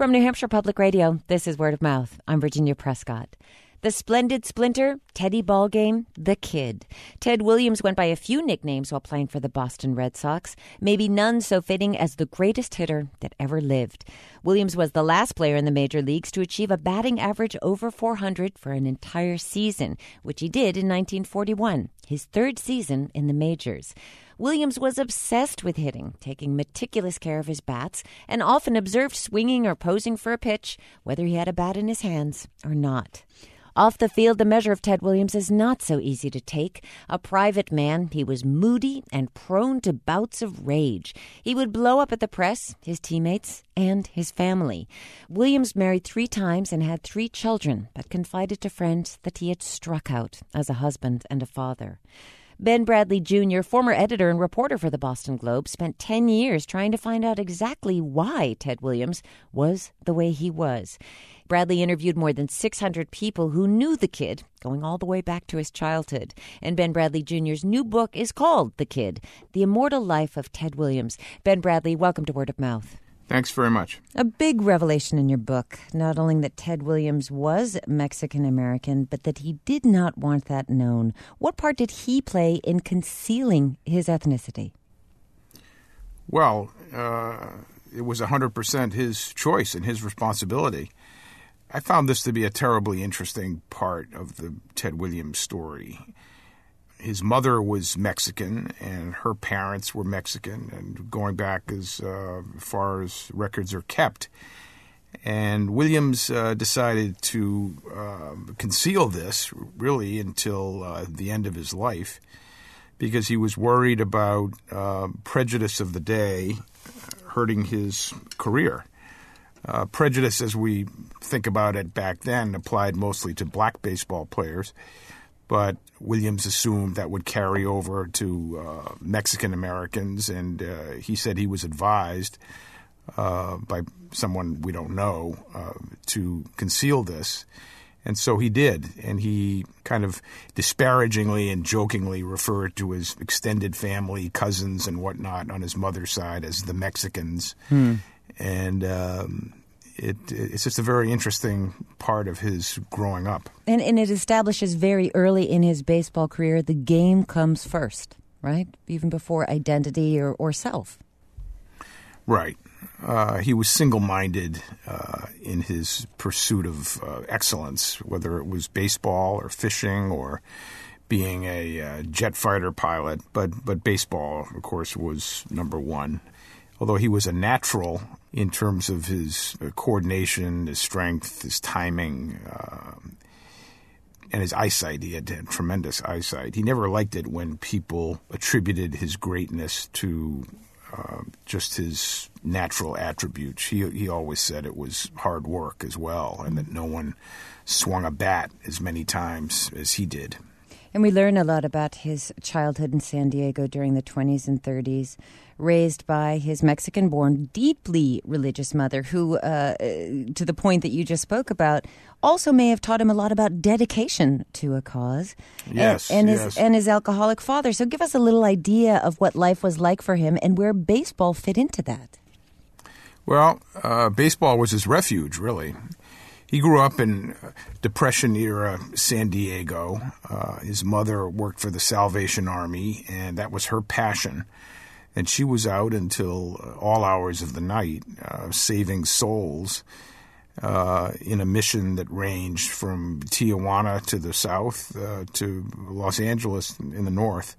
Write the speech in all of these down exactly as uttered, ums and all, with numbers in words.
From New Hampshire Public Radio, this is Word of Mouth. I'm Virginia Prescott. The Splendid Splinter, Teddy Ballgame, The Kid. Ted Williams went by a few nicknames while playing for the Boston Red Sox, maybe none so fitting as the greatest hitter that ever lived. Williams was the last player in the major leagues to achieve a batting average over four hundred for an entire season, which he did in nineteen forty-one, his third season in the majors. Williams was obsessed with hitting, taking meticulous care of his bats, and often observed swinging or posing for a pitch, whether he had a bat in his hands or not. Off the field, the measure of Ted Williams is not so easy to take. A private man, he was moody and prone to bouts of rage. He would blow up at the press, his teammates, and his family. Williams married three times and had three children, but confided to friends that he had struck out as a husband and a father. Ben Bradley Junior, former editor and reporter for the Boston Globe, spent ten years trying to find out exactly why Ted Williams was the way he was. Bradley interviewed more than six hundred people who knew the kid, going all the way back to his childhood. And Ben Bradley Junior's new book is called The Kid, The Immortal Life of Ted Williams. Ben Bradley, welcome to Word of Mouth. Thanks very much. A big revelation in your book, not only that Ted Williams was Mexican-American, but that he did not want that known. What part did he play in concealing his ethnicity? Well, uh, it was one hundred percent his choice and his responsibility. I found this to be a terribly interesting part of the Ted Williams story. His mother was Mexican, and her parents were Mexican, and going back as uh, far as records are kept. And Williams uh, decided to uh, conceal this, really, until uh, the end of his life, because he was worried about uh, prejudice of the day hurting his career. Uh, prejudice, as we think about it back then, applied mostly to black baseball players. But Williams assumed that would carry over to uh, Mexican Americans, and uh, he said he was advised uh, by someone we don't know uh, to conceal this. And so he did, and he kind of disparagingly and jokingly referred to his extended family, cousins and whatnot on his mother's side as the Mexicans. Hmm. And um, it, it's just a very interesting part of his growing up. And, and it establishes very early in his baseball career the game comes first, right? Even before identity or, or self. Right. Uh, he was single-minded uh, in his pursuit of uh, excellence, whether it was baseball or fishing or being a uh, jet fighter pilot. But, but baseball, of course, was number one. Although he was a natural in terms of his uh, coordination, his strength, his timing, uh, and his eyesight. He had, had tremendous eyesight. He never liked it when people attributed his greatness to uh, just his natural attributes. He, he always said it was hard work as well, and that no one swung a bat as many times as he did. And we learn a lot about his childhood in San Diego during the twenties and thirties, raised by his Mexican-born, deeply religious mother who, uh, to the point that you just spoke about, also may have taught him a lot about dedication to a cause. Yes, and, and yes. his and his alcoholic father. So give us a little idea of what life was like for him and where baseball fit into that. Well, uh, baseball was his refuge, really. He grew up in Depression-era San Diego. Uh, his mother worked for the Salvation Army, and that was her passion. And she was out until all hours of the night, uh, saving souls uh, in a mission that ranged from Tijuana to the south uh, to Los Angeles in the north.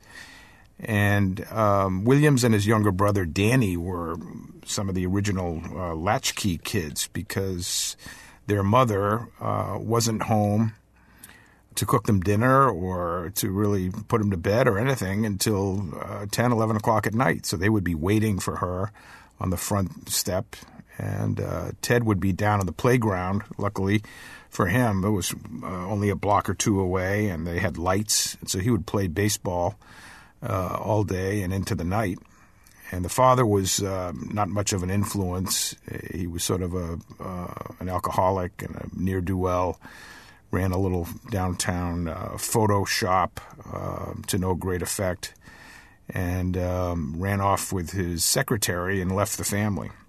And um, Williams and his younger brother Danny were some of the original uh, latchkey kids because their mother uh, wasn't home to cook them dinner or to really put them to bed or anything until uh, ten, eleven o'clock at night. So they would be waiting for her on the front step. And uh, Ted would be down on the playground. Luckily for him, it was uh, only a block or two away, and they had lights. And so he would play baseball uh, all day and into the night. And the father was uh, not much of an influence. He was sort of a uh, an alcoholic and a ne'er-do-well. Ran a little downtown uh, photo shop uh, to no great effect, and um, ran off with his secretary and left the family.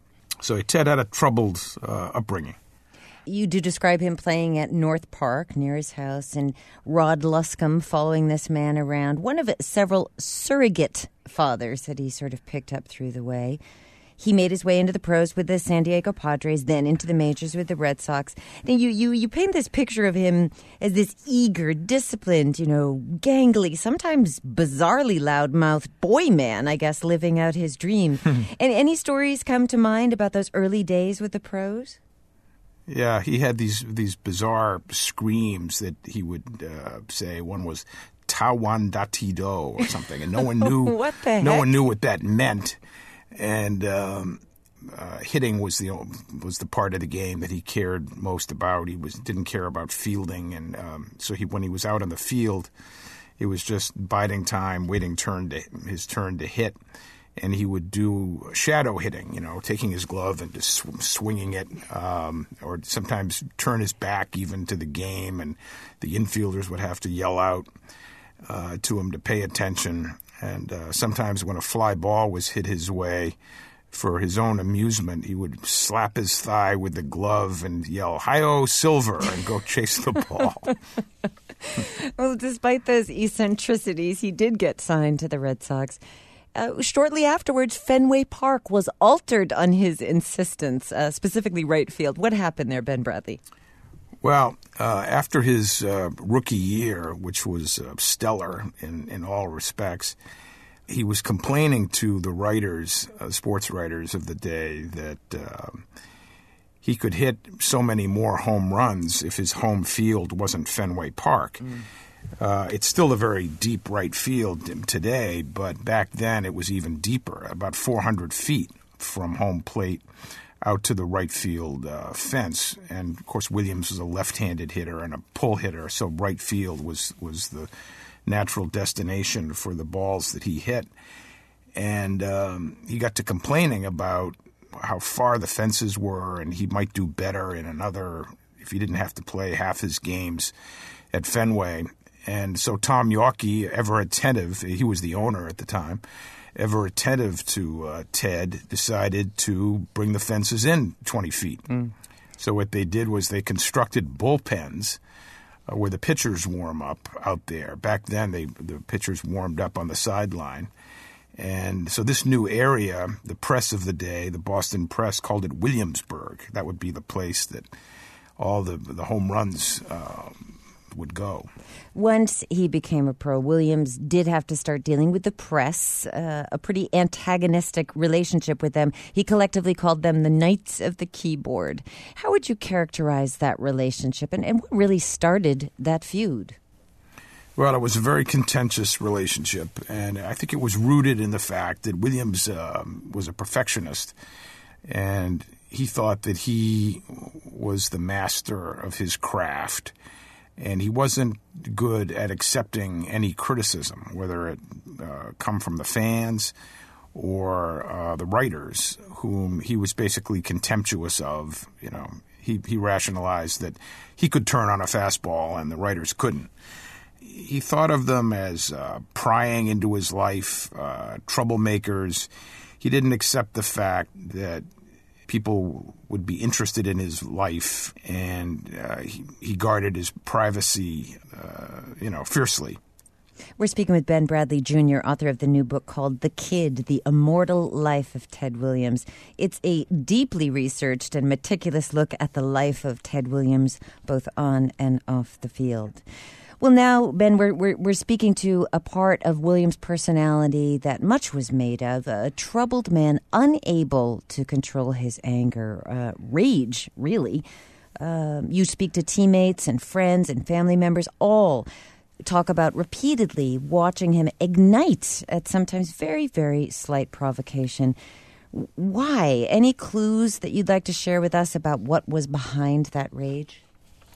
So Ted had a troubled uh, upbringing. You do describe him playing at North Park near his house, and Rod Luscombe following this man around, one of several surrogate fathers that he sort of picked up through the way. He made his way into the pros with the San Diego Padres, then into the majors with the Red Sox. Now, you, you, you paint this picture of him as this eager, disciplined, you know, gangly, sometimes bizarrely loud-mouthed boy man, I guess, living out his dream. And any stories come to mind about those early days with the pros? Yeah, he had these these bizarre screams that he would uh, say. One was "Tawan Dati Do" or something, and no one knew what the heck? No one knew what that meant. And um, uh, hitting was the was the part of the game that he cared most about. He was didn't care about fielding, and um, so he when he was out on the field, it was just biding time, waiting turn to his turn to hit. And he would do shadow hitting, you know, taking his glove and just sw- swinging it, um, or sometimes turn his back even to the game, and the infielders would have to yell out uh, to him to pay attention. And uh, sometimes when a fly ball was hit his way, for his own amusement, he would slap his thigh with the glove and yell, "Hi-yo, Silver," and go chase the ball. Well, despite those eccentricities, he did get signed to the Red Sox. Uh, shortly afterwards, Fenway Park was altered on his insistence, uh, specifically right field. What happened there, Ben Bradley? Well, uh, after his uh, rookie year, which was uh, stellar in, in all respects, he was complaining to the writers, uh, sports writers of the day, that uh, he could hit so many more home runs if his home field wasn't Fenway Park. Mm. Uh, it's still a very deep right field today, but back then it was even deeper, about four hundred feet from home plate out to the right field uh, fence. And, of course, Williams was a left-handed hitter and a pull hitter, so right field was, was the natural destination for the balls that he hit. And um, he got to complaining about how far the fences were, and he might do better in another, if he didn't have to play half his games at Fenway. And so Tom Yawkey, ever attentive, he was the owner at the time, ever attentive to uh, Ted, decided to bring the fences in twenty feet. Mm. So what they did was they constructed bullpens uh, where the pitchers warm up out there. Back then, they the pitchers warmed up on the sideline. And so this new area, the press of the day, the Boston Press, called it Williamsburg. That would be the place that all the, the home runs uh, would go. Once he became a pro, Williams did have to start dealing with the press, uh, a pretty antagonistic relationship with them. He collectively called them the Knights of the Keyboard. How would you characterize that relationship, and, and what really started that feud? Well, it was a very contentious relationship, and I think it was rooted in the fact that Williams uh, was a perfectionist, and he thought that he was the master of his craft. And he wasn't good at accepting any criticism, whether it uh, come from the fans or uh, the writers, whom he was basically contemptuous of. You know, he, he rationalized that he could turn on a fastball and the writers couldn't. He thought of them as uh, prying into his life, uh, troublemakers. He didn't accept the fact that people would be interested in his life, and uh, he, he guarded his privacy, uh, you know, fiercely. We're speaking with Ben Bradley Junior, author of the new book called The Kid, The Immortal Life of Ted Williams. It's a deeply researched and meticulous look at the life of Ted Williams, both on and off the field. Well, now, Ben, we're, we're we're speaking to a part of Williams' personality that much was made of, a troubled man unable to control his anger, uh, rage, really. Um, you speak to teammates and friends and family members, all talk about repeatedly watching him ignite at sometimes very, very slight provocation. Why? Any clues that you'd like to share with us about what was behind that rage?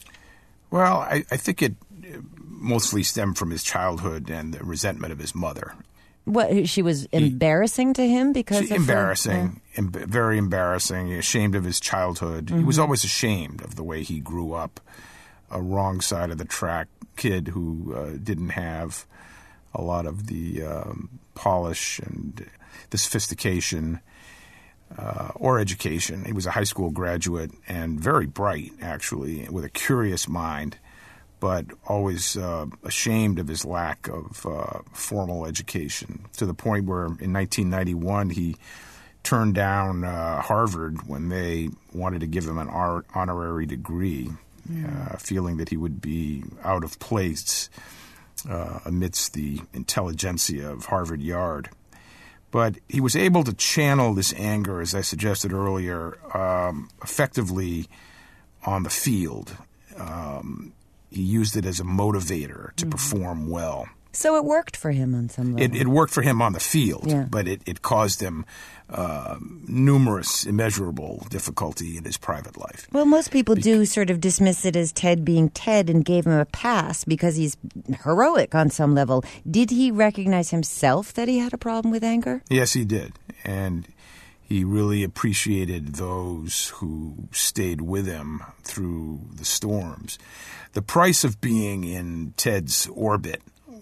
Well, I, I think it mostly stemmed from his childhood and the resentment of his mother. What, she was embarrassing he, to him because she, of embarrassing, her, yeah. em- very embarrassing, ashamed of his childhood. Mm-hmm. He was always ashamed of the way he grew up, a wrong side of the track kid who uh, didn't have a lot of the um, polish and the sophistication uh, or education. He was a high school graduate and very bright, actually, with a curious mind, but always uh, ashamed of his lack of uh, formal education, to the point where in nineteen ninety-one he turned down uh, Harvard when they wanted to give him an art honorary degree, mm. uh, feeling that he would be out of place uh, amidst the intelligentsia of Harvard Yard. But he was able to channel this anger, as I suggested earlier, um, effectively on the field. Um, he used it as a motivator to mm-hmm. perform well. So it worked for him on some level. It, it worked for him on the field, yeah. but it, it caused him uh, numerous, immeasurable difficulty in his private life. Well, most people Be- do sort of dismiss it as Ted being Ted and gave him a pass because he's heroic on some level. Did he recognize himself that he had a problem with anger? Yes, he did. And he really appreciated those who stayed with him through the storms. The price of being in Ted's orbit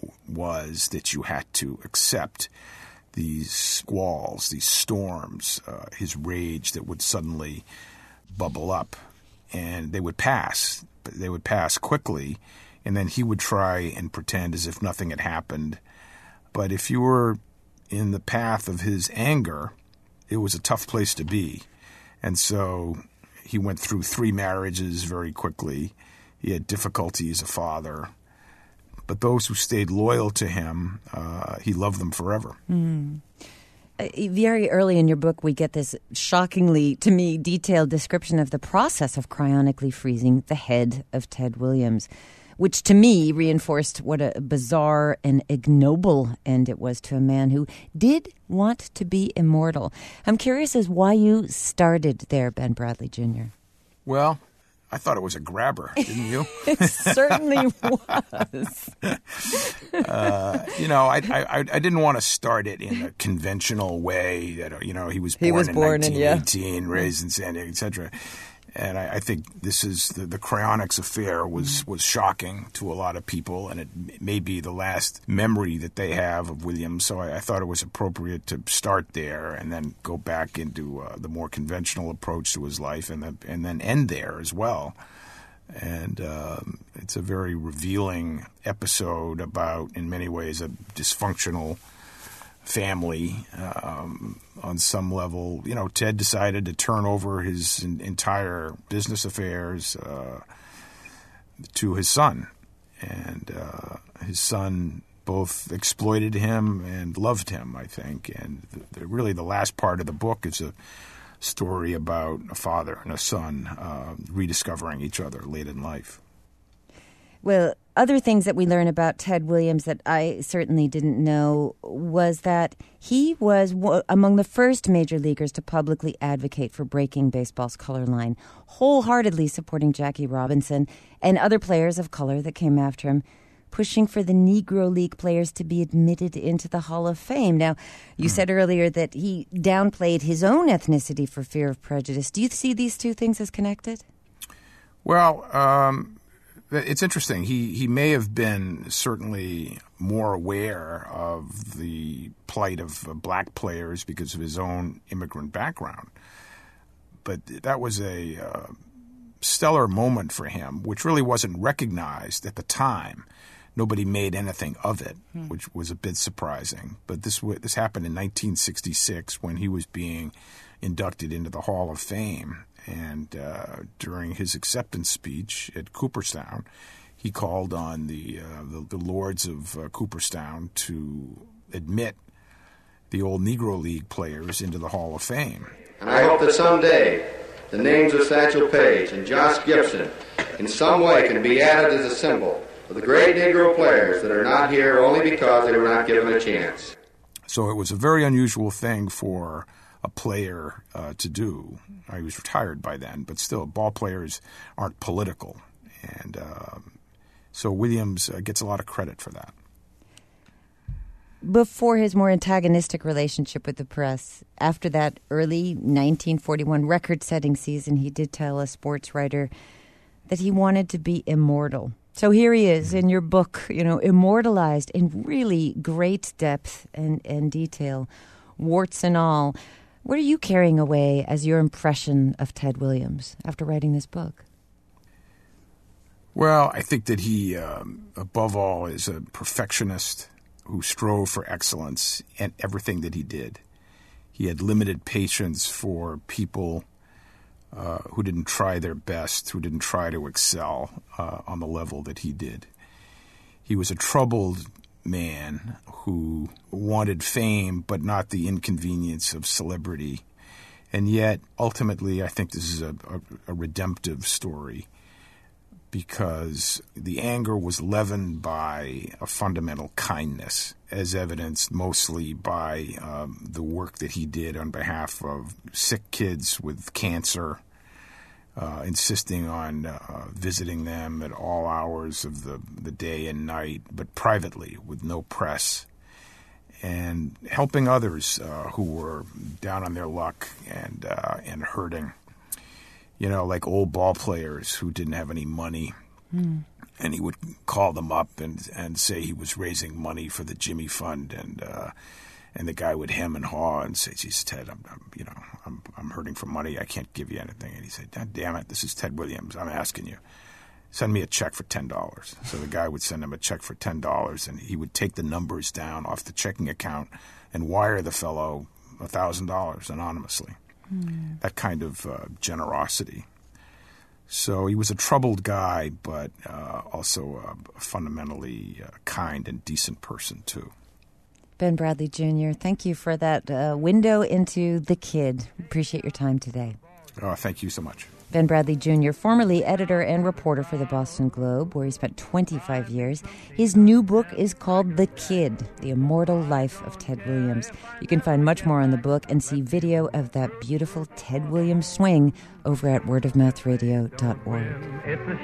was that you had to accept these squalls, these storms, uh, his rage that would suddenly bubble up, and they would pass. But they would pass quickly, and then he would try and pretend as if nothing had happened. But if you were in the path of his anger, it was a tough place to be. And so he went through three marriages very quickly. He had difficulty as a father. But those who stayed loyal to him, uh, he loved them forever. Mm. Uh, very early in your book, we get this shockingly, to me, detailed description of the process of cryonically freezing the head of Ted Williams, which to me reinforced what a bizarre and ignoble end it was to a man who did want to be immortal. I'm curious as why you started there, Ben Bradley Junior Well, I thought it was a grabber, didn't you? It certainly was. uh, you know, I, I I didn't want to start it in a conventional way that, you know, he was born, he was in born nineteen eighteen, in, yeah. raised in San Diego, et cetera. And I, I think this is the, the cryonics affair was, was shocking to a lot of people, and it may be the last memory that they have of Williams. So I, I thought it was appropriate to start there and then go back into uh, the more conventional approach to his life, and then and then end there as well. And um, it's a very revealing episode about, in many ways, a dysfunctional family. Um, on some level, you know, Ted decided to turn over his in, entire business affairs uh, to his son, and uh, his son both exploited him and loved him, I think. And the, the, really the last part of the book is a story about a father and a son uh, rediscovering each other late in life. Well, other things that we learn about Ted Williams that I certainly didn't know was that he was w- among the first major leaguers to publicly advocate for breaking baseball's color line, wholeheartedly supporting Jackie Robinson and other players of color that came after him, pushing for the Negro League players to be admitted into the Hall of Fame. Now, you mm. said earlier that he downplayed his own ethnicity for fear of prejudice. Do you see these two things as connected? Well, um... it's interesting. He he may have been certainly more aware of the plight of uh, black players because of his own immigrant background. But that was a uh, stellar moment for him, which really wasn't recognized at the time. Nobody made anything of it, hmm. which was a bit surprising. But this w- this happened in nineteen sixty-six when he was being inducted into the Hall of Fame. And uh, during his acceptance speech at Cooperstown, he called on the uh, the, the lords of uh, Cooperstown to admit the old Negro League players into the Hall of Fame. And I hope that someday the names of Satchel Paige and Josh Gibson in some way can be added as a symbol of the great Negro players that are not here only because they were not given a chance. So it was a very unusual thing for a player uh, to do. I was retired by then, but still, ball players aren't political. And uh, so Williams uh, gets a lot of credit for that. Before his more antagonistic relationship with the press, after that early nineteen forty-one record-setting season, he did tell a sports writer that he wanted to be immortal. So here he is in your book, you know, immortalized in really great depth and, and detail, warts and all. What are you carrying away as your impression of Ted Williams after writing this book? Well, I think that he, um, above all, is a perfectionist who strove for excellence in everything that he did. He had limited patience for people uh, who didn't try their best, who didn't try to excel uh, on the level that he did. He was a troubled man who wanted fame but not the inconvenience of celebrity. And yet, ultimately, I think this is a, a, a redemptive story, because the anger was leavened by a fundamental kindness, as evidenced mostly by um, the work that he did on behalf of sick kids with cancer, uh, insisting on uh, visiting them at all hours of the, the day and night, but privately, with no press, and helping others uh, who were down on their luck and uh, and hurting. You know, like old ball players who didn't have any money. Mm. And he would call them up and, and say he was raising money for the Jimmy Fund. And uh, and the guy would hem and haw and say, geez, Ted, I'm, I'm, you know, I'm, I'm hurting for money. I can't give you anything. And he said, God damn it, this is Ted Williams. I'm asking you. Send me a check for ten dollars. So the guy would send him a check for ten dollars, and he would take the numbers down off the checking account and wire the fellow one thousand dollars anonymously. Mm. That kind of uh, generosity. So he was a troubled guy, but uh, also a fundamentally uh, kind and decent person, too. Ben Bradlee Junior, thank you for that uh, window into the kid. Appreciate your time today. Oh, thank you so much. Ben Bradlee Junior, formerly editor and reporter for the Boston Globe, where he spent twenty-five years. His new book is called The Kid, The Immortal Life of Ted Williams. You can find much more on the book and see video of that beautiful Ted Williams swing over at word of mouth radio dot org. It's a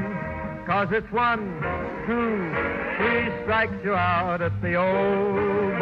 shame, 'cause it's one, two, three strikes you out at the old